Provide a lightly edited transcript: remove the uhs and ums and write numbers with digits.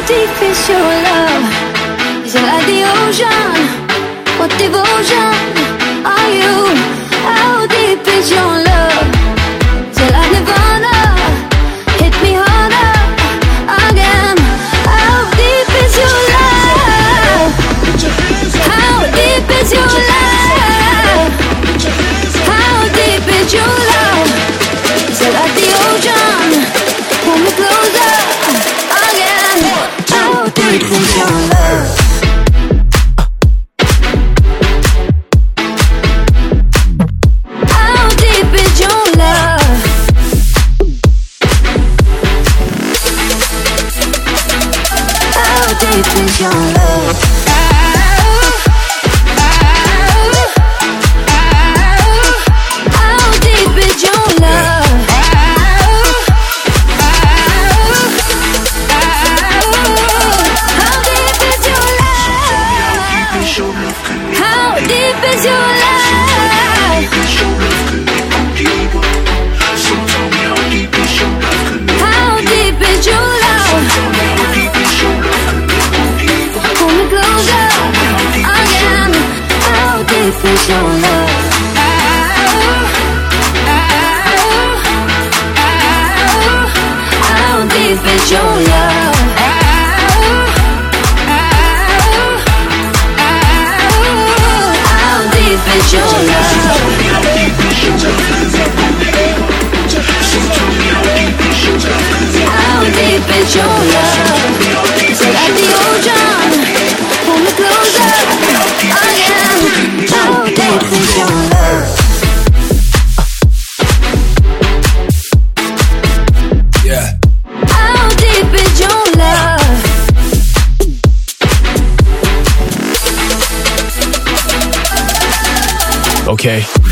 deep is your love? Is it like the ocean? What devotion are you? How deep is your love? Is it like Nirvana? Hit me harder again. How deep is your love? How deep is your love? How deep is your love? Is it like the ocean? Pull me closer again. How deep is your love? How deep is your love? How deep is your love? How deep is your love? How deep is your love? How deep is your love? How deep is your love? Pull me closer again. How deep is your love? How deep is your love? How deep is your love? How deep is your love? Is it like the ocean? Pull me closer again. How deep is your love? Yeah. How deep is your love? Okay.